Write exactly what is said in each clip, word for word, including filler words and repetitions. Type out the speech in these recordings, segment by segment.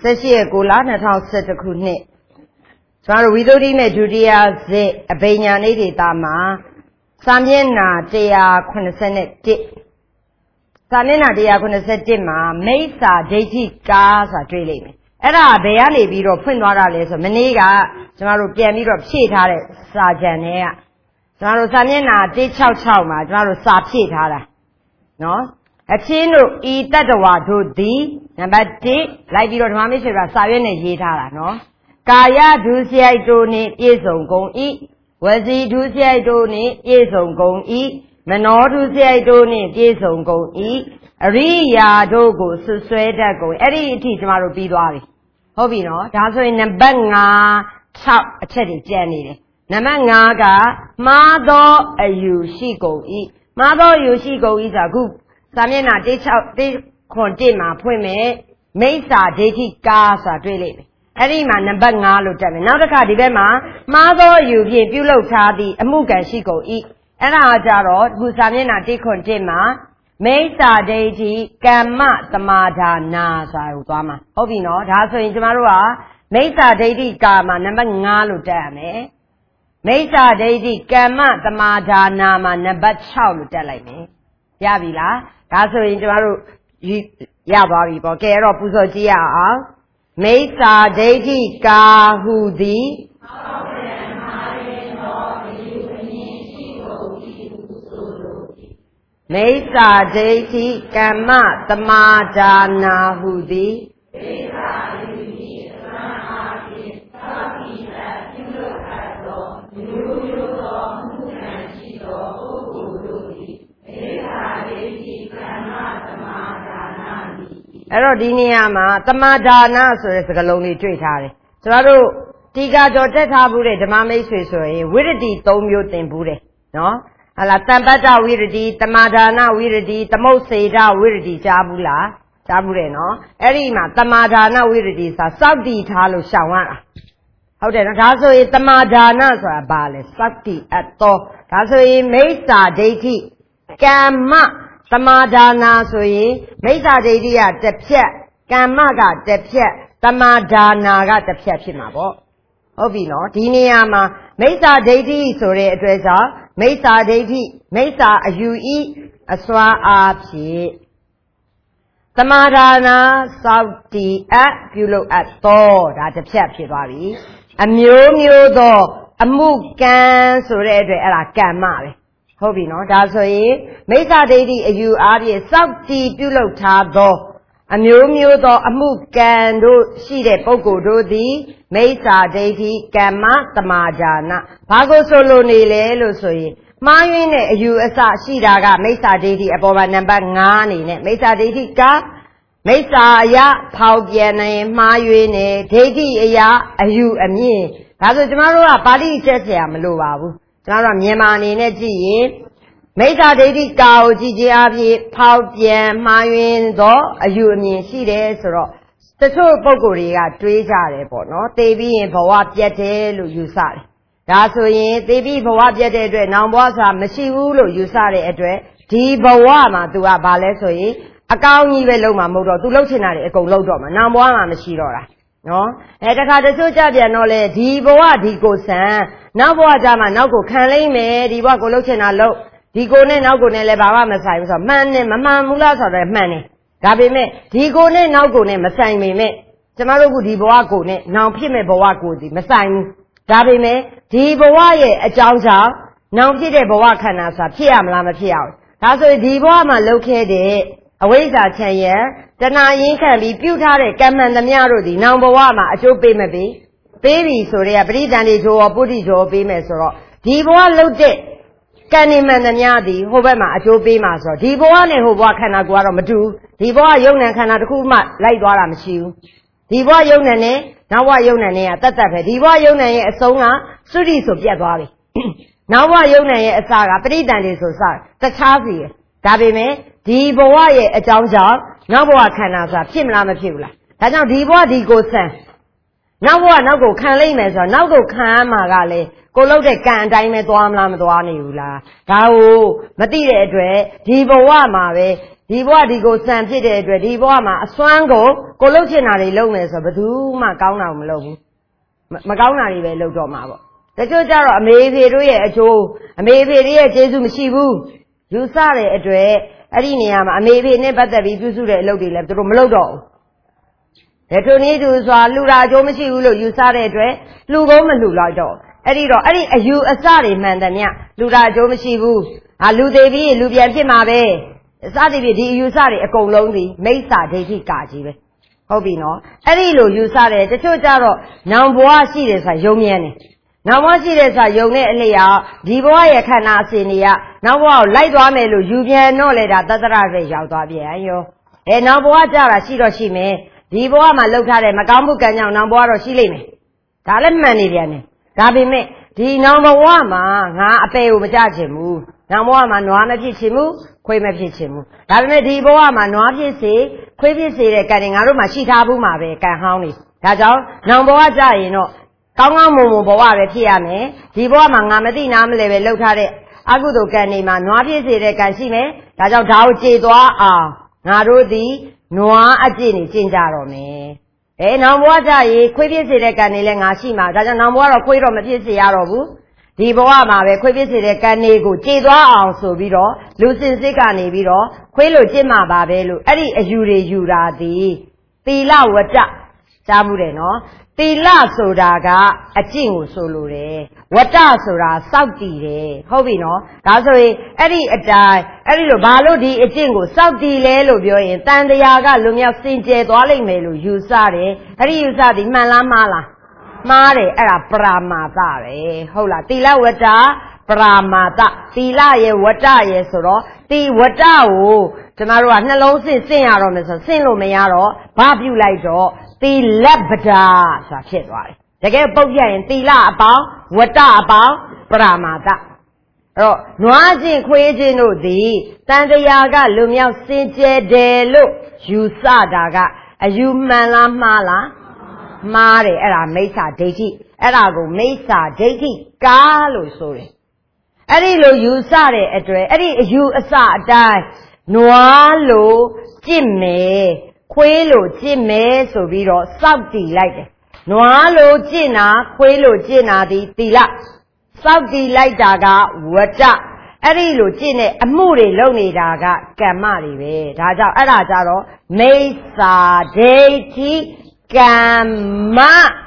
Sashi Gula Natal set a good knit. So we do the Judia Z a Banya Nady Dama Samyena dea Quincenet dip. Samyena dea Quincetima, Mesa, Deji Gas are drilling. Era Bayani Biro Punwara Les, Menega, Samaru Piamiro Cheetah, Sajanea. Samaru Samyena, De Chow Chow, Samaru Sapchitara. No? A chino eat that a wa do D, number D, like you don't want me to have Savine Yitara, no? Kaya do see I do need is on gong eat. Was he do see I do need is on gong eat. Menor do see I do need is on gong eat. A ria do go so sweater go. Every teach tomorrow be worry. Hobby no, that's when a banga chop a chatty jenny. Namanga, mother a you she go eat. Mother you she go is a good. Samyena de chop de condemn appointment. Mesa de gas are drilling. Every man and bang all of them. Now the Cadibema, mother, you give you low tardy, a mook and she go eat. And our Jarod, who's a mina de contema, Mesa deity, Gamma, the Mada Nasa, Udama. Hobby not, also in Jamarua, Mesa deity, Gamma, number Nalu dam, eh? Mesa deity, Gamma, the Mada Nama, number Chow, Delame. Yavila, also in Jamaru, Yababi, Bokero, Puzogia. Mesa deity ka hudi Mesa deity kama tamadana hudi Erodiniama, Tamadana, so it's a lonely tree tarry. So, Tiga Jota Bude, the Mame Swiss, Wiridi, Tomio Timbure, no? Ala Tambata Wiridi, Tamadana Wiridi, the most Seda Wiridi, Jabula, Jabure, no? Erima, Tamadana Wiridi, Saudi Talo Shawana. How then, Tasso is Tamadana, so a bale, Sakti at all. Tasso is Mesa deity, Gamma. Tamadana so ye, Mesa dedia, the pet, Gamaga, the pet, Tamadana got the pet chimabo. Obino, Diniama, Mesa deity, so re addressa, Mesa deity, Mesa a U E, a swa apsi. Tamadana, Saudi at, Bulo at Thor, at the pet chivari. A mu mu do, a mugan, so re addressa, Gamma. Hobby no, that's why Mesa deity you are a Saudi Bulo Tado. A mu mu do a mugan do she de Pogo do di Mesa deity Gamma Tamadana. Pago solo nile lo soy. Mayune you a sa she daga Mesa deity above number nine. Mesa deity ka Mesa ya Paugiane Mayune deity ya a you a me. That's a tomorrow a body says ya Maluabu. Nara Yemani Neji Mesa deity cow, Gigi Avi, Pau Bien, Mayun, do, a you mean she is or the two Bogoria, Treja, no, they be in Pawap Yete, Lusari. That's why they be Pawap Yete, now was a Mashiulu, Usari address, T. Bawama to a ballet, a cow even Loma Modo, to Lotinari, a go Lodoma, now one Mashidora. No, at the Katasoja, no, T. Boa, T. Go San. Now what Jama now go can lay me, the walk looking a low. The go now go ne Baba Masai was a man named Mamma Mulas or a man. Gabi me, the go ne now go ne Masai me. Tomorrow would the boa go ne, now Pime boa go the Masai. Gabi me, the boa a jouza, now Pide boa canasa, Piam Lama Piao. That's why the boa ma located away that ten year. Then I can be beautiful, Gaman the Miarudi, now boama, a joe baby. Baby, so they are breathing it or booty or be mesoro. Diboa looked it. Candyman and Yadi, Hobema, a Joe Bemaso. Diboane who walk can I go on Madu. Diboa young and cannot cool mat like what I'm shoe. Diboa young and now what young and at that time. Diboa young and a songa, Sudi so Piabari. Now what young and a saga, breathing is so sad. The Chazi. Dabime, Diboa a John John, now what can I say? Pimlama Pula. And now Diboa di go send. Now what now go can lay measure, now go can magale, go load a can diamond to Amlam Duanula. Tao, Matia address, Diboa Mave, ဒီဘဝဒီကိုစံဖြစ်တဲ့အတွက်ဒီဘဝမှာအစွမ်းကိုကိုလှုပ်ချင်တာတွေလုပ်မယ်ဆိုဘယ်သူမှကောင်းတာမလုပ်ဘူးမကောင်းတာတွေပဲလုပ်တော့မှာပေါ့တချို့ကြတော့အမေဖေတို့ရဲ့အကျိုးအမေဖေတို့ရဲ့ကျေးဇူးမရှိဘူးယူဆတဲ့အတွက်အဲ့ဒီနေရာမှာအမေဖေနဲ့ပတ်သက်ပြီးပြုစုတဲ့အလုပ်တွေလည်းသူတို့မလုပ်တော့ဘူးဒါထိုနည်းတူစွာလှူတာအကျိုးမရှိဘူးလို့ယူဆတဲ့အတွက်လှူကုန်းမလှူလိုက်တော့အဲ့ဒီတော့အဲ့ဒီအယူအဆတွေမှန်တယ်မြလှူတာအကျိုးမရှိဘူးဟာလူသေးပြီးလူပြန်ဖြစ်မှာပဲအစတည်းဒီအယူဆတွေအကုန်လုံးဒီမိစ္ဆာဒိဋ္ဌိကာကြီးပဲဟုတ်ပြီနော်အဲ့ဒီလိုယူဆတယ်တချို့ကြတော့နောင်ဘဝရှိတယ်ဆိုတာယုံမြဲတယ်နောင်ဘဝရှိတယ်ဆိုတာယုံတဲ့အလျောက်ဒီဘဝရဲ့ခန္ဓာအစဉ်တွေကနောက်ဘဝကိုလိုက်သွားမယ်လို့ယူပြန်တော့လေဒါသတ္တရပဲရောက်သွားပြန်ရောအဲနောက်ဘဝကြတာရှိတော့ရှိမယ်ဒီဘဝမှာလှုပ်ထားတဲ့မကောင်းမှုကံကြောင့်နောက်ဘဝတော့ရှိလိမ့်မယ်ဒါလည်းမှန်နေပြန်တယ်ဒါပေမဲ့ဒီနောင်ဘဝမှာငါအပေကိုမကြချင်ဘူးနောင်ဘဝမှာနွားမဖြစ်ချင်ဘူးခွေးမဖြစ်ချင်ဘူးဒါပေမဲ့ဒီဘဝမှာနွားဖြစ်စေခွေးဖြစ်စေတဲ့ကံတွေငါတို့မှာရှိထားဘူးမှာပဲကံဟောင်းနေဒါကြောင့်နောင်ဘဝကြရင်တော့ကောင်းကောင်းမွန်မွန်ဘဝပဲဖြစ်ရမယ်ဒီဘဝမှာငါမသိနားမလဲပဲလှုပ်ထားတဲ့အကုသိုလ်ကံတွေမှာနွားဖြစ်စေတဲ့ကံရှိမယ်ဒါကြောင့်ဒါကိုကြေသွားအောင်ငါတို့ဒီနွားအကျင့်နေကျင့်ကြတော့မယ်အဲနောင်ဘဝကြရင်ခွေးဖြစ်စေတဲ့ကံတွေလည်းငါရှိမှာဒါကြောင့်နောင်ဘဝတော့ခွေးတော့မဖြစ်စေရတော့ဘူးဒီဘဝမှာပဲခွေးဖြစ်စေတဲ့ကံတွေကိုကြေသွားအောင်ဆိုပြီးတော့လူစင်စစ်ကနေပြီးတော့ခွေးလိုကျင့်မှာပါပဲလို့အဲ့ဒီအယူတွေယူတာဒီသီလဝတ္တကြားမှုတယ်နော်သီလဆိုတာကအကျင့်ကိုဆိုလိုတယ်ဝတ္တဆိုတာစောင့်တည်တယ်ဟုတ်ပြီနော်ဒါဆိုရင်အဲ့ဒီအတိုင်းအဲ့ဒီလိုဘာလို့ဒီအကျင့်ကိုစောင့်တည်လဲလို့ပြောရင်တန်တရားကလူမျိုးစင်ကြယ်သွားလိမ့်မယ်လို့ယူဆတယ်အဲ့ဒီယူဆသည်မှန်လားမှားလားမှားတယ်အဲ့ဒါပရာမာသပဲဟုတ်လားသီလဝတ္တပရာမာသသီလရဲ့ဝတ္တရဲ့ဆိုတော့ဒီဝတ္တကိုကျမတို့ကနှလုံးစင်စင်ရတော့မယ်ဆိုစင်လို့မရတော့ဘာပြုလိုက်တော့သီလပဒါဆိုတာဖြစ်သွားတယ်တကယ်ပုတ်ပြရင်သီလအပေါင်းဝတ္တအပေါင်းပရာမာသအဲ့တော့နွားချင်းခွေးချင်းတို့သည်တန်တရားကလူမြောက်စင်ကြယ်တယ်လို့ယူဆတာကအယူမှန်လားမှားလားမှားတယ်အဲ့ဒါမိစ္ဆာဒိဋ္ဌိအဲ့ဒါကိုမိစ္ဆာဒိဋ္ဌိကားလို့ဆိုတယ်အဲ့ဒီလိုယူဆတဲ့အတွက်အဲ့ဒီအယူအဆအတိုင်းနွားလို့ကြင့်မယ်ခွေးလို့ကြင့်မယ်ဆိုပြီးတော့စောက်တည်လိုက်တယ်နွားလို့ကြင့်တာခွေးလို့ကြင့်တာဒီသီလစောက်တည်လိုက်တာကဝတ္တအဲ့ဒီလိုကြင့်တဲ့အမှုတွေလုပ်နေတာကကမ္မတွေပဲဒါကြောင့်အဲ့ဒါကြတော့မိစ္ဆာဒိဋ္ဌိကမ္မ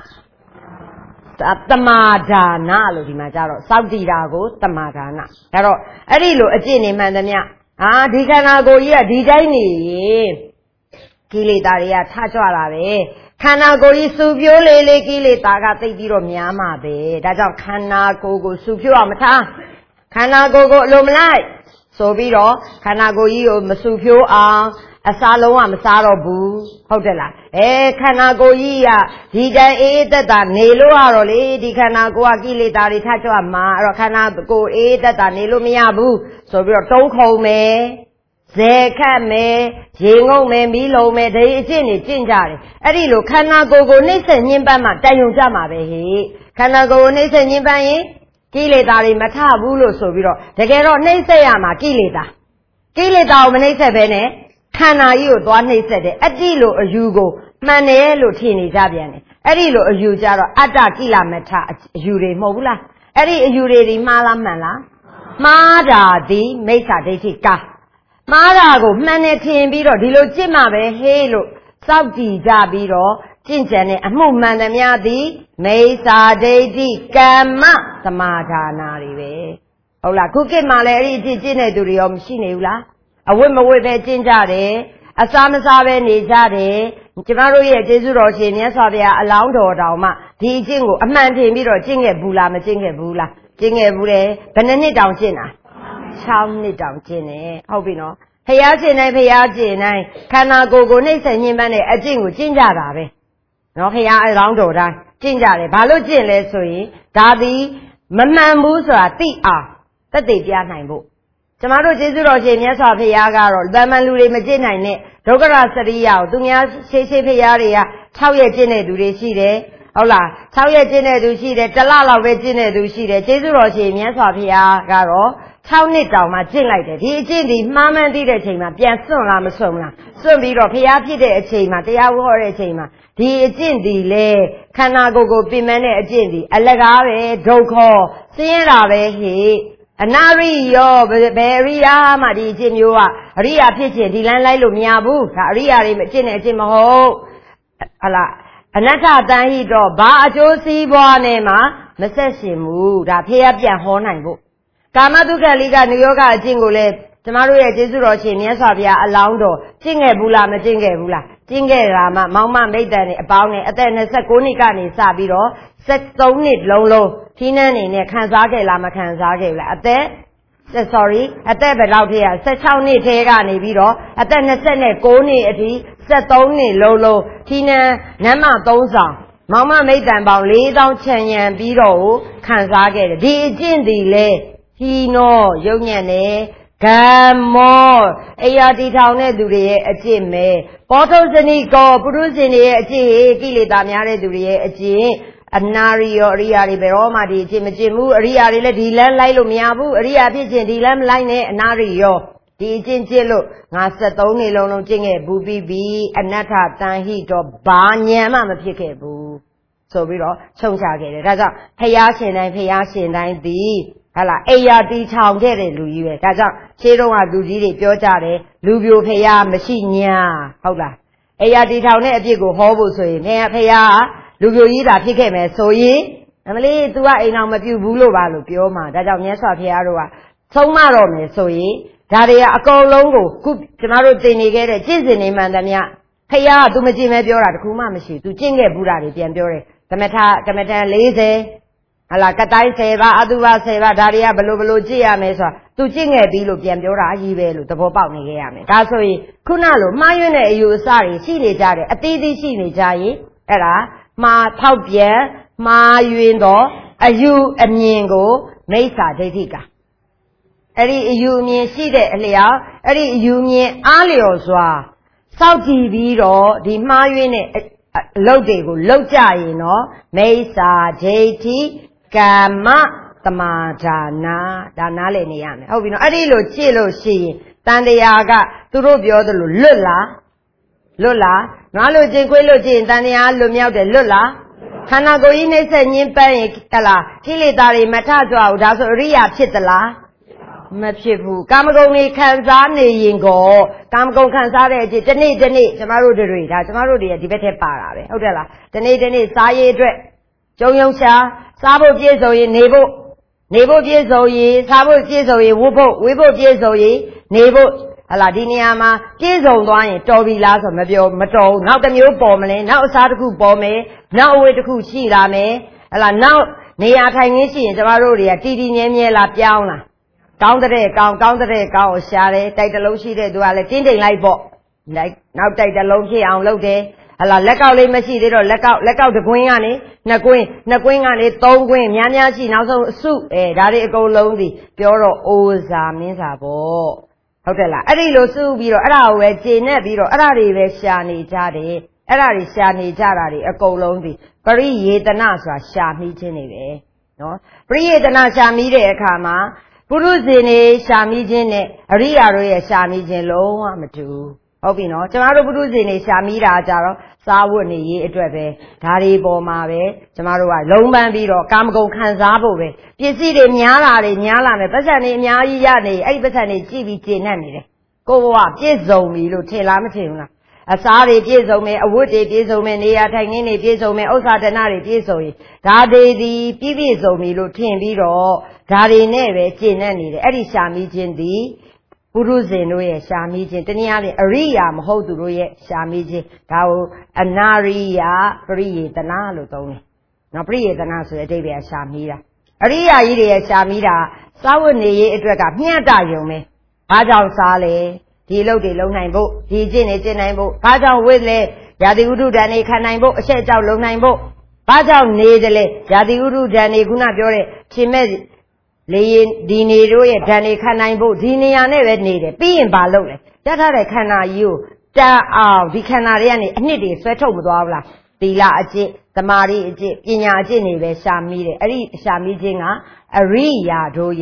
တမာဒါနလို့ဒီမှာကြတော့စောက်တည်တာကိုတမာဒါနဒါတော့အဲ့ဒီလိုအကျင့်နေမှန်သမျှအာဒီခန္ဓာကိုယ်ကြီးကဒီတိုင်းနေရင်ကိလေသာတွေကထကြွလာပဲခန္ဓာကိုယ်ကြီးစုပြိုးလေလေကိလေသာကသိပြီးတော့များမှာပဲဒါကြောင့်ခန္ဓာကိုယ်ကိုစုပြိုးအောင်မထားခန္ဓာကိုယ်ကိုအလိုမလိုက်ဆိုပြီးတော့ခန္ဓာကိုယ်ကြီးကိုမစုပြိုးအောင်အစားလုံးဝမစားတော့ဘူးဟုတ်တယ်လားအဲခန္ဓာကိုယ်ကြီးကဒီတိုင်းအေးသက်သာနေလို့ရတော့လေဒီခန္ဓာကိုယ်ကကိလေသာတွေထကြွမှာအဲ့တော့ခန္ဓာကိုယ်အေးသက်သာနေလို့မရဘူးဆိုပြီးတော့တုံးခုံမယ်ဇေခတ်မယ်ရေငုံမယ်မီးလုံးမယ်ဒီအကျင့်တွေကျင့်ကြတယ်အဲ့ဒီလိုခန္ဓာကိုယ်ကိုနှိမ့်ဆက်ညှင်းပန်းမှတန်ယုံကြမှာပဲဟိခန္ဓာကိုယ်ကိုနှိမ့်ဆက်ညှင်းပန်းရင်ကိလေသာတွေမထဘူးလို့ဆိုပြီးတော့တကယ်တော့နှိမ့်ဆက်ရမှာကိလေသာကိလေသာကိုမနှိမ့်ဆက်ဘဲနဲ့ခန္ဓာကြီးကိုသွားနှိမ့်ဆက်တယ်အဲ့ဒီလိုအယူကိုမှန်တယ်လို့ထင်နေကြပြန်တယ်အဲ့ဒီလိုအယူကြတော့အတ္တကိလမထအယူတွေမဟုတ်ဘူးလားအဲ့ဒီအယူတွေဒီမှားလားမှန်လားမှားတာဒီမိစ္ဆာဒိဋ္ဌိကာမှားတာကိုမှန်တယ်ထင်ပြီးတော့ဒီလိုကြင့်မှာပဲဟေးလို့စောက်တည်ကြပြီးတော့ကျင့်ကြံတဲ့အမှုမှန်သမျှသည်မိစ္ဆာဒိဋ္ဌိကမ္မသမာဒါနာတွေပဲဟုတ်လားခုခေတ်မှာလည်းအဲ့ဒီအကျင့်ကျင့်တဲ့သူတွေရောမရှိနေဘူးလားအဝတ်မဝတ်ပဲကျင့်ကြတယ်အစားမစားပဲနေကြတယ်ကျမတို့ရဲ့ကျေးဇူးတော်ရှင်မြတ်စွာဘုရားအလောင်းတော်တော်မှဒီအကျင့်ကိုအမှန်ထင်ပြီးတော့ကျင့်ခဲ့ဘူးလားမကျင့်ခဲ့ဘူးလားကျင့်ခဲ့ဘူးလေဘယ်နှစ်နှစ်တောင်ကျင့်တာ၆နှစ်တောင်ကျင့်တယ်ဟုတ်ပြီနော်ဖျားကျင့်တိုင်းဖျားကျင့်တိုင်းခန္ဓာကိုယ်ကိုနှိမ့်ဆက်ညှင်းပန်းတဲ့အကျင့်ကိုကျင့်ကြတာပဲနော်ဖျားအလောင်းတော်တိုင်းကျင့်ကြတယ်ဘာလို့ကျင့်လဲဆိုရင်ဒါသည်မမှန်ဘူးဆိုတာသိအောင်သက်သေပြနိုင်ဖို့ကျမတို့ကျေးဇူးတော်ရှင်မြတ်စွာဘုရားကတော့ဗမာလူတွေမကျင့်နိုင်တဲ့ဒုက္ခရစရိယကိုသူများရှေးရှေးဘုရားတွေက၆ရက်ကျင့်တဲ့သူတွေရှိတယ်ဟုတ်လား၆ရက်ကျင့်တဲ့သူရှိတယ်တစ်လလောက်ပဲကျင့်တဲ့သူရှိတယ်ကျေးဇူးတော်ရှင်မြတ်စွာဘုရားကတော့ sáuနှစ်တောင်မှကျင့်လိုက်တယ်ဒီအကျင့်ဒီမှားမှန်းသိတဲ့အချိန်မှာပြန်စွန့်လားမစွန့်ဘူးလားစွန့်ပြီးတော့ဖျားဖြစ်တဲ့အချိန်မှာတရားဟောတဲ့အချိန်မှာဒီအကျင့်ဒီလေခန္ဓာကိုယ်ကိုပြင်ပန်းတဲ့အကျင့်ဒီအလကားပဲဒုက္ခဆင်းရဲတာပဲဟိအနာရိယောဘယ်အရိယာမှဒီအကျင့်မျိုးကအရိယာဖြစ်ခြင်းဒီလမ်းလိုက်လို့မရဘူးဒါအရိယာတွေအကျင့်နဲ့အကျင့်မဟုတ်ဟလားအနတ္တတန်ဟိတော့ဘာအကျိုးစီးပွားနဲ့မှမဆက်ရှင်ဘူးဒါဖျားပြန်ဟောနိုင်ဖို့ကာမတုခလိကနုယောဂအကျင့်ကိုလည်းကျမတို့ရဲ့ကျေးဇူးတော်ရှင်မြတ်စွာဘုရားအလောင်းတော်ကျင့်ခဲ့ဘူးလားမကျင့်ခဲ့ဘူးလားကျင့်ခဲ့တာမှမောင်မမိတ်တန်နဲ့အပေါင်းနဲ့အသက်နှစ်ဆယ့်ကိုးနှစ်ကနေစပြီးတော့ဆက်သုံးနှစ်လုံးလုံးထီးနှန်းနေနဲ့ခံစားခဲ့လားမခံစားခဲ့ဘူးလားအသက် sorry အသက်ဘယ်လောက်ထဲကဆယ့်ခြောက်နှစ်ထဲကနေပြီးတော့အသက်နှစ်ဆယ့်ကိုးနှစ်အထိဆက်သုံးနှစ်လုံးလုံးထီးနှန်းနမ်းမသုံးဆောင်မောင်မမိတ်တန်ပေါင်းလေးသောင်းချန်ရံပြီးတော့ခံစားခဲ့တယ်ဒီအကျင့်ဒီလေဟီနောယုံညံ့နေဂမ္မောအရာတီထောင်တဲ့သူတွေရဲ့အကျင့်ပဲပောထုဇနိကောပုရုဇဉ်တွေရဲ့အကျင့်ကိလေသာများတဲ့သူတွေရဲ့အကျင့်အနာရိယောအရိယာတွေဘယ်တော့မှဒီအကျင့်မကျင့်ဘူးအရိယာတွေလည်းဒီလမ်းလိုက်လို့မရဘူးအရိယာဖြစ်ခြင်းဒီလမ်းမလိုက်နဲ့အနာရိယောဒီအကျင့်ကျင့်လို့ငါဆက်သုံးနှစ်လုံးလုံးကျင့်ခဲ့ဘူးပြီးပြီအနတ္ထတန်ဟိတော့ဘာဉာဏ်မှမဖြစ်ခဲ့ဘူးဆိုပြီးတော့ခြုံချခဲ့တယ်ဒါကြောင့်ဖျားရှင်တိုင်းဖျားရှင်တိုင်းသည်ဟလာအိယာတီချောင်ခဲ့တဲ့လူကြီးပဲဒါကြောင့်ရှင်းတော့ကလူကြီးတွေပြောကြတယ်လူပြိုဖျားမရှိညာဟုတ်လားအိယာတီထောင်တဲ့အပြစ်ကိုဟောဖို့ဆိုရင်ဖျားဖျားလူပြိုကြီးတာဖြစ်ခဲ့မယ်ဆိုရင်အမလေး तू ကအိမ်အောင်မပြုတ်ဘူးလို့ပါလို့ပြောမှာဒါကြောင့်မြတ်စွာဘုရားတို့ကသုံးမတော်မယ်ဆိုရင်ဒါတွေကအကုန်လုံးကိုခုကျမတို့သင်နေခဲ့တဲ့ကျင့်စဉ်နေမှန်သမျှဖျားက तू မကျင့်မဲပြောတာတခုမှမရှိ तू ကျင့်ခဲ့ဘူးတာတွေပြန်ပြောတယ်ကမ္မထာကမ္မထန်လေးဆယ်ဟလာကတိုင်းဆယ်ပါအတုပါဆယ်ပါဒါတွေကဘလို့ဘလို့ကြည့်ရမယ်ဆိုတာသူကြည့်ငယ်ပြီးလို့ပြန်ပြောတာအကြီးပဲလို့သဘောပေါက်နေခဲ့ရမယ်ဒါဆိုရင်ခုနလိုမှားယွင်းတဲ့အယူအဆတွေရှိနေကြတယ်အသေးသေးရှိနေကြရင်အဲ့ဒါမှားထောက်ပြန်မှားယွင်းသောအယူအမြင်ကိုမိစ္ဆာဒိဋ္ဌိကအဲ့ဒီအယူအမြင်ရှိတဲ့အလျောက်အဲ့ဒီအယူအမြင်အားလျော်စွာစောင့်ကြည့်ပြီးတော့ဒီမှားယွင်းတဲ့အလုပ်တွေကိုလုပ်ကြရင်တော့မိစ္ဆာဒိဋ္ဌိကမ္မသမာဒါနာဒါနားလည်နေရမယ်ဟုတ်ပြီနော်အဲ့ဒီလိုကြည့်လို့ရှိရင်တန်တရားကသူတို့ပြောသလိုလွတ်လားလွတ်လားငါလိုကျင်ခွေးလို့ကြည့်ရင်တန်တရားလွတ်မြောက်တယ်လွတ်လားခန္ဓာကိုယ်ကြီးနှိမ့်ဆက်ညင်းပန်းရင်ဟလားကိလေသာတွေမထကြွဘူးဒါဆိုအရိယာဖြစ်သလားမဖြစ်ဘူးကာမဂုဏ်တွေခံစားနေရင်ကိုကာမဂုဏ်ခံစားတဲ့အချိန်တစ်နေ့တစ်နေ့ကျမတို့တွေဒါကျမတို့တွေဒီဘက်ထဲပါတာပဲဟုတ်တယ်လားတစ်နေ့တစ်နေ့စားရည်အတွက်ကြုံယုံရှာစားဖို့ပြည့်စုံရင်နေဖို့နေဖို့ပြည့်စုံရင်စားဖို့ပြည့်စုံရင်ဝတ်ဖို့ဝတ်ဖို့ပြည့်စုံရင်နေဖို့ဟလာဒီနေရာမှာပြည့်စုံသွားရင်တော်ပြီလားဆိုမပြောမတော်ဘူးနောက်တစ်မျိုးပေါ်မလဲနောက်အစားတစ်ခုပေါ်မယ်နောက်အဝတ်တစ်ခုရှိလာမယ်ဟလာနောက်နေရာထိုင်ခင်းရှိရင်ကျမတို့တွေကတီတီမြဲမြဲလာပြောင်းလာကောင်းတဲ့ကောင်းကောင်းတဲ့ကောင်းကိုရှာတယ်တိုက်တလုံးရှိတဲ့သူကလည်းတင်းတိမ်လိုက်ပေါ့လိုက်နောက်တိုက်တလုံးဖြစ်အောင်လုပ်တယ်ဟလာလက်ကောက်လေးမရှိသေးတော့လက်ကောက်လက်ကောက်တစ်ကွင်းကနေနှစ်ကွင်းနှစ်ကွင်းကနေသုံးကွင်းများများရှိနောက်ဆုံးအစုအဲဒါတွေအကုန်လုံးစီပြောတော့အိုဇာမင်းစာပေါ့ဟုတ်တယ်လားအဲ့ဒီလိုစုပြီးတော့အဲ့ဒါကိုပဲကျေနပ်ပြီးတော့အဲ့ဒါတွေပဲရှာနေကြတယ်အဲ့ဒါတွေရှာနေကြတာတွေအကုန်လုံးစီပရိယေတနာဆိုတာရှာမိခြင်းတွေပဲနော်ပရိယေတနာရှာမိတဲ့အခါမှာပုရုဇဉ်တွေရှာမိခြင်းနဲ့အရိယာတို့ရဲ့ရှာမိခြင်းလုံးဝမတူဟုတ်ပြီနော်ကျမတို့ပုရုဇဉ်တွေရှာမိတာကြတော့စားဝတ်နေရေးအတွက်ပဲဒါတွေပေါ်မှာပဲကျမတို့ကလုံးပန်းပြီးတော့ကာမဂုဏ်ခံစားဖို့ပဲပစ္စည်းတွေများလာတယ်များလာမယ်ပတ်စံတွေအများကြီးရနေအဲ့ဒီပတ်စံတွေကြည့်ပြီးကျေနပ်နေတယ်ကိုဘဝပြည့်စုံပြီလို့ထင်လားမထင်ဘူးလားအစားတွေပြည့်စုံမယ်အဝတ်တွေပြည့်စုံမယ်နေရာထိုင်ခင်းတွေပြည့်စုံမယ်ဥစ္စာဒနာတွေပြည့်စုံရင်ဒါတွေဒီပြည့်ပြည့်စုံပြီလို့ထင်ပြီးတော့ဒါတွေနဲ့ပဲကျေနပ်နေတယ်အဲ့ဒီရှာမိခြင်းဒီပုရုဇဉ်တို့ရဲ့ရှာမိခြင်းတနည်းအားဖြင့်အရိယာမဟုတ်သူတို့ရဲ့ရှာမိခြင်းဒါကိုအနာရိယာပရိယေတနာလို့သုံးတယ်နော်ပရိယေတနာဆိုတဲ့အဓိပ္ပာယ်ရှာမိတာအရိယာကြီးတွေရဲ့ရှာမိတာစာဝတ်နေရေးအတွက်ကမျှတရုံပဲဘာကြောင့်စားလဲဒီအလုပ်တွေလုပ်နိုင်ဖို့ဒီကျင့်နေကျင့်နိုင်ဖို့ဘာကြောင့်ဝိလဲယာတိဥဒ္ဓဒဏ်တွေခံနိုင်ဖို့အချက်အကြောက်လုံနိုင်ဖို့ဘာကြောင့်နေတယ်လဲယာတိဥဒ္ဓဒဏ်တွေခုနပြောတဲ့ရှင်မဲ့လေရင်ဒီနေတို့ရဲ့ဓာတ်တွေခံနိုင်ဖို့ဒီနေရာနဲ့ပဲနေတယ်ပြီးရင်ဘာလုပ်လဲတတ်ထားတဲ့ခန္ဓာကြီးကိုတန်အောင်ဒီခန္ဓာတွေကနေအနှစ်တွေဆွဲထုတ်မသွားဘူးလားသီလအကျင့်သမာဓိအကျင့်ပညာအကျင့်တွေပဲရှာမိတယ်အဲ့ဒီရှာမိခြင်းကအရိယာတို့ရဲ့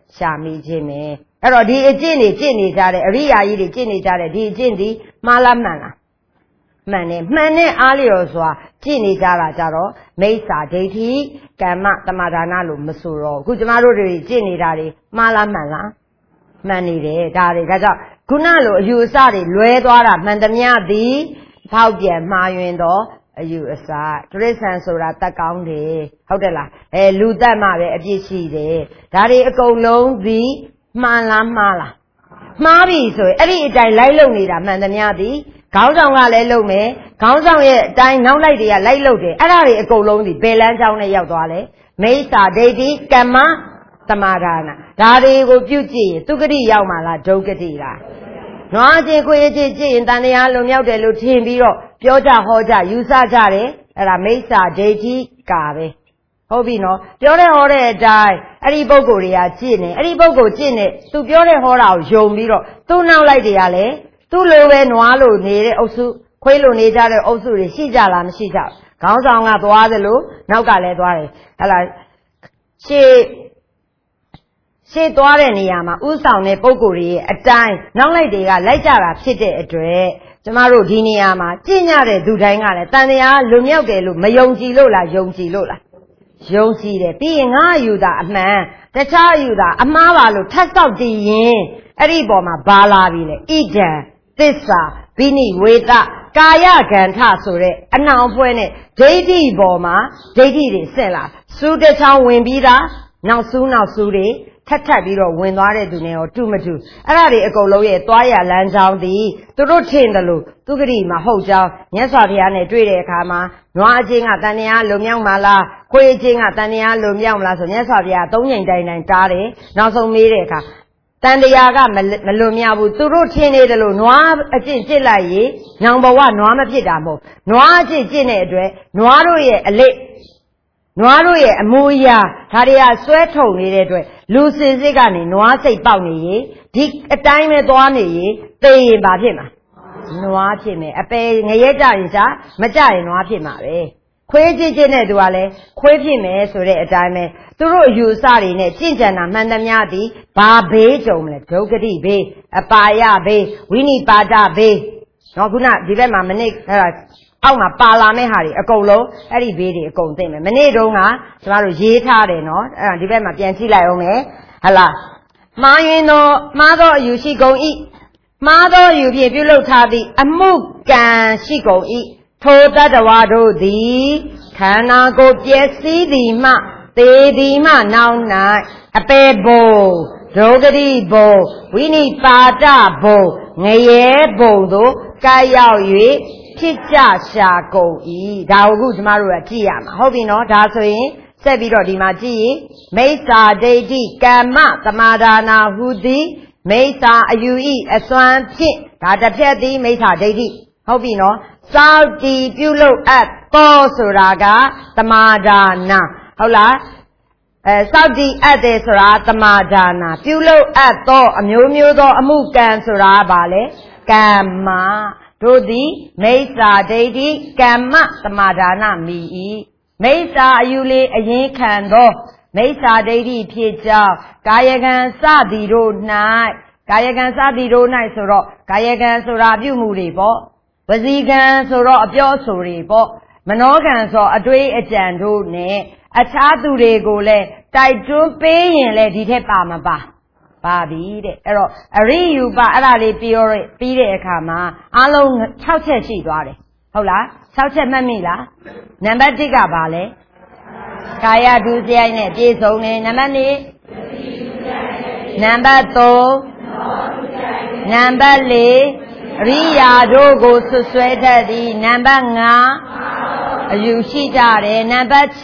ရှာမိခြင်းပဲအဲ့တော့ဒီအကျင့်တွေကျင့်နေကြတဲ့အရိယာကြီးတွေကျင့်နေကြတဲ့ဒီအကျင့်ဒီမှားလားမှန်လားမှန်တယ်မှန်တဲ့အားလျော်စွာကျင့်နေကြတာကြတော့မိစ္ဆာဒိဋ္ဌိကမ္မတမာဒါနလို့မဆိုတော့အခုကျမတို့တွေကျင့်နေတာတွေမှားလားမှန်လားမှန်နေတယ်ဒါတွေဒါကြောင့်ခုနလိုအယူအဆတွေလွဲသွားတာမှန်သမျှသည်ဖောက်ပြန်မှားယွင်းတော့အယူအဆတရိစ္ဆာန်ဆိုတာတတ်ကောင်းတယ်ဟုတ်တယ်လားအဲလူတတ်မှပဲအပြစ်ရှိတယ်ဒါတွေအကုန်လုံးသည်မှန်လားမှားလားမှားပြီဆိုရင်အဲ့ဒီအတိုင်းလိုက်လုံနေတာမှန်သမျှသည်ခေါင်းဆောင်ကလည်းလုံမယ်ခေါင်းဆောင်ရဲ့အတိုင်းနောက်လိုက်တွေကလိုက်လုံတယ်အဲ့ဒါတွေအကုန်လုံးဒီဘယ်လမ်းကြောင်းနဲ့ရောက်သွားလဲမိစ္ဆာဒိဋ္ဌိကမ္မတမာဒါနဒါတွေကိုပြုကြည့်ရင်သူဂတိရောက်မှာလားဒုက္ခတိလားနွားချင်းခွေးချင်းကြည့်ရင်တန်တရားလုံမြောက်တယ်လို့ထင်ပြီးတော့ပြောကြဟောကြယူဆကြတယ်အဲ့ဒါမိစ္ဆာဒိဋ္ဌိကာပဲဟုတ်ပြီနော်ပြောတဲ့ဟောတဲ့အတိုင်းအဲ့ဒီပုဂ္ဂိုလ်တွေကကြည့်နေအဲ့ဒီပုဂ္ဂိုလ်ကြည့်နေသူပြောတဲ့ဟောတာကိုယုံပြီးတော့သူ့နောက်လိုက်တွေကလည်းသူ့လိုပဲနွားလိုနေတဲ့အုပ်စုခွေးလိုနေကြတဲ့အုပ်စုတွေရှိကြလားမရှိကြဘူးခေါင်းဆောင်ကသွားသလိုနောက်ကလည်းသွားတယ်ဟဲ့လားရှေ့ရှေ့သွားတဲ့နေရာမှာဥဆောင်တဲ့ပုဂ္ဂိုလ်တွေရဲ့အတိုင်းနောက်လိုက်တွေကလိုက်ကြတာဖြစ်တဲ့အတွက်ကျမတို့ဒီနေရာမှာကြင်ညတဲ့သူတိုင်းကလည်းတန်တရားလွမြောက်တယ်လို့မယုံကြည်လို့လားယုံကြည်လို့လားယုံကြည်တယ်ပြီးရင်ငါအယူတာအမှန်တခြားအယူတာအမှားပါလို့ထပ်ဆောက်တည်ရင်အဲ့ဒီပေါ်မှာဘာလာပြီလဲဣဒံသစ္စာဘိနိဝေတကာယကံထဆိုတဲ့အနှောင်ဖွဲနဲ့ဒိဋ္ဌိပေါ်မှာဒိဋ္ဌိတွေဆင့်လာစူးတစ်ချောင်းဝင်ပြီးသားနောက်စူးနောက်စူးတွေထပ်ထပ်ပြီးတော့ဝင်သွားတဲ့သူနဲ့ရောတူမတူအဲ့ဒါတွေအကုန်လုံးရဲ့သွားရလမ်းကြောင်းသည်သူတို့ထင်တယ်လို့သူဂတိမှာဟုတ်ကြောင်းမြတ်စွာဘုရားနဲ့တွေ့တဲ့အခါမှာနွားအချင်းကတန်တရားလုံမြောက်မှာလားခွေးအချင်းကတန်တရားလုံမြောက်မလားဆိုမြတ်စွာဘုရားသုံးချိန်တိုင်းတိုင်းတားတယ်နောက်ဆုံးမေးတဲ့အခါတန်တရားကမလွန်မြောက်ဘူးသူတို့ထင်နေတယ်လို့နွားအကျင့်ကျစ်လိုက်ရင်ညောင်ဘဝနွားမဖြစ်တာမဟုတ်နွားအကျင့်ကျင့်တဲ့အတွက်နွားတို့ရဲ့အလေးနွားတို့ရဲ့အမူအရာဒါတွေကဆွဲထုံနေတဲ့အတွက်လူစင်စစ်ကနေနွားစိတ်ပေါက်နေရင်ဒီအတိုင်းပဲသွားနေရင်သေရင်ဘာဖြစ်မှာနွားဖြစ်မယ်အပယ်ငရဲကြရင်ရှာမကြရင်နွားဖြစ်မှာပဲခွေးကြည့်ချင်းတဲ့သူကလည်းခွေးဖြစ်မယ်ဆိုတဲ့အတိုင်းပဲသူတို့အယူအဆတွေနဲ့ကြင်ကြံတာမှန်သမျှသည်ဘာဘေးကြုံမလဲဒုက္ခတိဘေးအပါယဘေးဝိနိပါဒဘေးနော်ခုနဒီဘက်မှာမနစ်အဲ့ဒါအောက်မှာပါလာမဲ့ဟာတွေအကုန်လုံးအဲ့ဒီဘေးတွေအကုန်သိမ့်မယ်မနေ့တုန်းကကျမတို့ရေးထားတယ်နော်အဲ့ဒါဒီဘက်မှာပြန်ကြည့်လိုက်အောင်မယ်ဟလားမှားရင်တော့မှားသောအယူရှိကုန်၏မှားသောအယူဖြင့်ပြုလုပ်ထားသည့်အမှုကံရှိကုန်၏ထိုတတ္တဝါတို့သည်ခန္ဓာကိုယ်ပျက်စီးသည်မှသေသည်မှနောက်၌အပေဘုံဒုက္ခတိဘုံဝိနိပါဒဘုံငရဲဘုံတို့ကာရောက်၍ဖြစ်ကြရှာကုန်၏ဒါကိုခုကျမတို့ကကြည့်ရမှာဟုတ်ပြီနော်ဒါဆိုရင်ဆက်ပြီးတော့ဒီမှာကြည့်ရင်မိစ္ဆာဒိဋ္ဌိကမ္မသမာဒါနာဟုသည်မိစ္ဆာအယူဤအစွမ်းဖြင့်ဒါတစ်ဖြက်သည်မိစ္ဆာဒိဋ္ဌိဟုတ်ပြီနော်စောက်တီပြုလုပ်အပ်သောဆိုတာကသမာဒါနာဟုတ်လားအဲစောက်တီအပ်တယ်ဆိုတာသမာဒါနာပြုလုပ်အပ်သောအမျိုးမျိုးသောအမှုကံဆိုတာကဘာလဲကမ္မတို့သည်မိစ္ဆာဒိဋ္ဌိကမ္မသမာဒါနမိ၏မိစ္ဆာအယူလေးအရင်ခံသောမိစ္ဆာဒိဋ္ဌိဖြစ်ကြောင်းကာယကံစသည်တို့၌ကာယကံစသည်တို့၌ဆိုတော့ကာယကံဆိုတာပြုမှုတွေပေါ့ဝစီကံဆိုတော့အပြောဆိုတွေပေါ့မနောကံဆိုအတွေးအကြံတို့နဲ့အခြားသူတွေကိုလည်းတိုက်တွန်းပေးရင်လည်းဒီထက်ပါမပါပါပြီတဲ့အဲ့တော့အရိယူပအဲ့ဒါလေးပြောရပြီးတဲ့အခါမှာအလုံး၆ချက်ရှိသွားတယ်ဟုတ်လား၆ချက်မှတ်မိလားနံပါတ်၁ကဘာလဲကာယဒုစရိုက်နဲ့ပြည့်စုံတယ်နံပါတ်၂နံပါတ်၃နံပါတ်၄အရိယာတို့ကိုဆွဆွဲတတ်သည်နံပါတ်၅အယူရှိကြတယ်နံပါတ်၆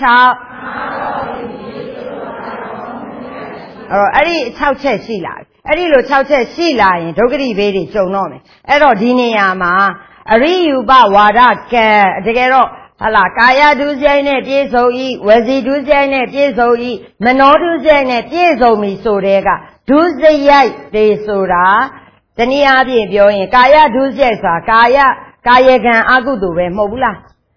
အဲ့တော့အဲ့ဒီ၆ချက်ရှိလာပြီအဲ့ဒီလို၆ချက်ရှိလာရင်ဒုက္ခတိဘေးတွေကြုံတော့မယ်အဲ့တော့ဒီနေရာမှာအရိယူပဝါဒကံတကယ်တော့ဟာလားကာယဒုစရိုက်နဲ့ပြည့်စုံ၏ဝစီဒုစရိုက်နဲ့ပြည့်စုံ၏မနောဒုစရိုက်နဲ့ပြည့်စုံပြီဆိုတဲ့ကဒုစရိုက်တွေဆိုတာတနည်းအားဖြင့်ပြောရင်ကာယဒုစရိုက်ဆိုတာကာယကာယကံအကုသိုလ်ပဲမဟုတ်ဘူးလား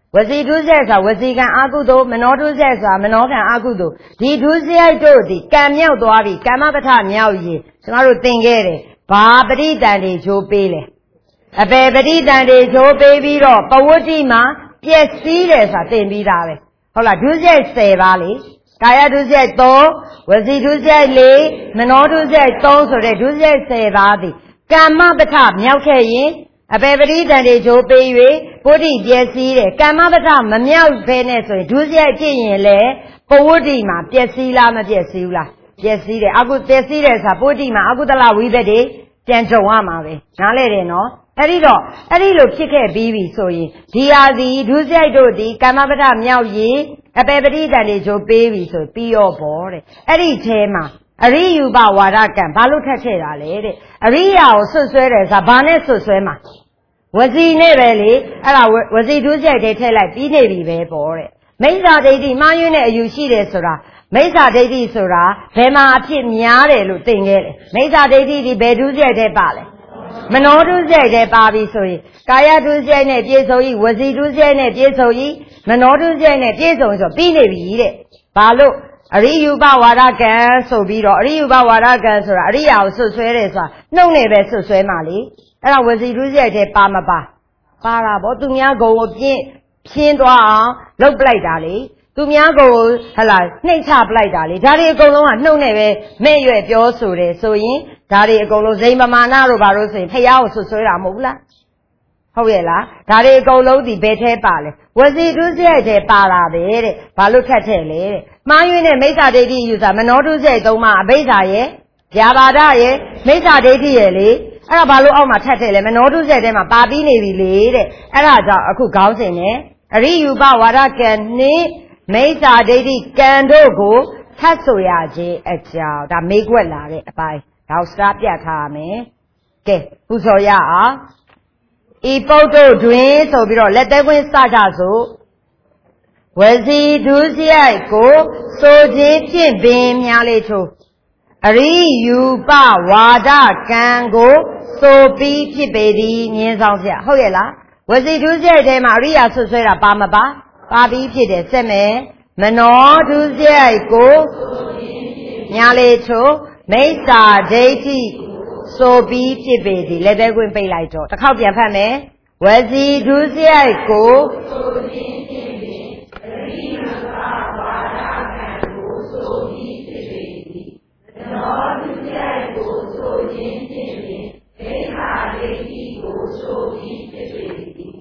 ဝစီဒုစရိုက်ဆိုတာဝစီကံအာကုသို့မနောဒုစရိုက်ဆိုတာမနောကံအာကုသို့ဒီဒုစရိုက်တို့ဒီကံမြောက်သွားပြီကမ္မပဋ္ဌမြောက်ရင်ကျွန်တော်တို့သင်ခဲ့တယ်ဘာပဋိတန်တွေချိုးပေးလဲအပေပဋိတန်တွေချိုးပေးပြီးတော့ပဝတ္တိမှာပျက်စီးတယ်ဆိုတာသင်ပြီးသားပဲဟုတ်လားဒုစရိုက်ဆယ်ပါလေကာယဒုစရိုက်သုံးဝစီဒုစရိုက်လေးမနောဒုစရိုက်သုံးဆိုတဲ့ဒုစရိုက်ဆယ်ပါသည်ကမ္မပဋ္ဌမြောက်ခဲ့ရင်အပေပရိဒံတွေချိုးပေး၍ပုဒ္ဓိပျက်စီးတယ်ကမ္မပဋ္ဌမမြောက်ဘဲနဲ့ဆိုရင်ဒုစရိုက်ဖြစ်ရင်လေပဝတ္တိမှာပျက်စီးလားမပျက်စီးဘူးလားပျက်စီးတယ်အခုပျက်စီးတယ်ဆိုတာပုဒ္ဓိမှာအကုသလဝိသက်တွေပြန်ကြုံရမှာပဲနားလဲတယ်နော်အဲ့ဒီတော့အဲ့ဒီလိုဖြစ်ခဲ့ပြီးပြီဆိုရင်ဒီဟာဒီဒုစရိုက်တို့ဒီကမ္မပဋ္ဌမြောက်ရင်အပေပရိဒံတွေချိုးပေးပြီဆိုပြီးရောပေါ့တဲ့အဲ့ဒီထဲမှာအရိယူပဝါဒကံဘာလို့ထက်ခဲ့တာလဲတဲ့အရိယာကိုဆွတ်ဆွဲတယ်ဆိုတာဘာနဲ့ဆွတ်ဆွဲမှာဝစီနဲ့ပဲလေအဲ့ဒါဝစီဒုစရိုက်တွေထည့်လိုက်ပြီးနေပြီပဲပေါ့တဲ့မိစ္ဆာဒိဋ္ဌိမှားယွင်းတဲ့အယူရှိတယ်ဆိုတာမိစ္ဆာဒိဋ္ဌိဆိုတာဘယ်မှာအဖြစ်များတယ်လို့သင်ခဲ့တယ်မိစ္ဆာဒိဋ္ဌိဒီဘယ်ဒုစရိုက်တွေပါလဲမနောဒုစရိုက်တွေပါပြီဆိုရင်ကာယဒုစရိုက်နဲ့ပြည့်စုံဤဝစီဒုစရိုက်နဲ့ပြည့်စုံဤမနောဒုစရိုက်နဲ့ပြည့်စုံဆိုပြီးနေပြီတဲ့ဘာလို့အရိယူပဝါဒကံဆိုပြီးတော့အရိယူပဝါဒကံဆိုတာအရိယာကိုဆွတ်ဆွဲတယ်ဆိုတာနှုတ်နဲ့ပဲဆွတ်ဆွဲမှာလေအဲ့ဒါဝစီဒုစရိုက်တွေပါမပါပါတာဗောသူများကိုယ်ကိုပြင်းဖြင်းသွားအောင်လုပ်ပလိုက်တာလေသူများကိုယ်ကိုဟလာနှိမ့်ချပလိုက်တာလေဒါတွေအကုန်လုံးကနှုတ်နဲ့ပဲမဲ့ရွယ်ပြောဆိုတယ်ဆိုရင်ဒါတွေအကုန်လုံးဇိမ်ပမာဏတို့ဘာလို့ဆိုရင်ဖျားကိုဆွတ်ဆွဲတာမဟုတ်ဘူးလားဟုတ်ရဲ့လားဒါတွေအကုန်လုံးဒီဘယ်ထဲပါလဲဝစီဒုစရိုက်တွေပါလာပဲတဲ့ဘာလို့ထက်ထဲလဲတဲ့မှားယွင်းတဲ့မိစ္ဆာဒိဋ္ဌိယူတာမနောဒုစရိုက်သုံးပါအဘိဓါရဲ့ဗျာပါဒရဲ့မိစ္ဆာဒိဋ္ဌိရဲ့လေအဲ့ဒါဘာလို့အောက်မှာထက်ထဲလဲမနောဒုစရိုက်ထဲမှာပါပြီးနေပြီလေတဲ့အဲ့ဒါကြောင့်အခုခေါင်းစဉ်နဲ့အရိယူပဝါဒကံနှင့်မိစ္ဆာဒိဋ္ဌိကံတို့ကိုထပ်ဆိုရခြင်းအကြောင်းဒါမေးခွက်လာတဲ့အပိုင်းဒါကိုစတားပြတ်ထားရမယ်ကဲပူဇော်ရအောင်ဤပုဒ်တို့တွင်ဆိုပြီးတော့လက်သေးခွင်းစကြစို့ဝစီဒုစရိုက်ကိုဆိုခြင်းဖြင့်ပင်များလေချိုးအရိယူပဝါဒကံကိုဆိုပြီးဖြစ်ပေသည်ငင်းဆောင်ပြဟုတ်ရဲ့လားဝစီဒုစရိုက်ထဲမှာအရိယာဆွဆွဲတာပါမပါပါပြီးဖြစ်တယ်စက်မယ်မနောဒုစရိုက်ကိုများလေချိုးမိစ္ဆာဒိဋ္ဌိဆိုပြီးဖြစ်ပေသည်လက်သေးခွင်းပိတ်လိုက်တော့တစ်ခေါက်ပြန်ဖတ်မယ်ဝစီဒုစရိုက်ကိုဆိုခြင်းဖြင့်ပင်အရိယူပဝါဒကံကိုဆိုပြီးဖြစ်ပေသည်မနောဒုစရိုက်ကိုဆိုခြင်းဖြင့်ပင်မိစ္ဆာဒိဋ္ဌိကိုဆိုပြီးဖြစ်ပေသည်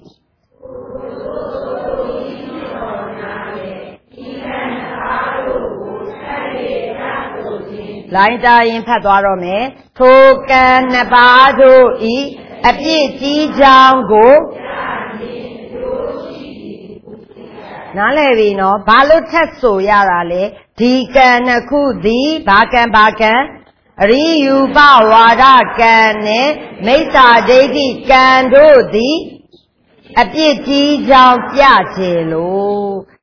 လိုင်းတာရင်ဖတ်သွားတော့မယ်ထိုကံနှစ်ပါးတို့ဤအပြစ်ကြီးကြောင်းကိုနားလည်ပြီနော်ဘာလို့ထက်ဆိုရတာလဲဒီကံနှစ်ခုသည်ဘာကံဘာကံအရိယူပဝါဒကံနဲ့မိစ္ဆာဒိဋ္ဌိကံတို့သည်အပြစ်ကြီးကြောင်းပြချေလို့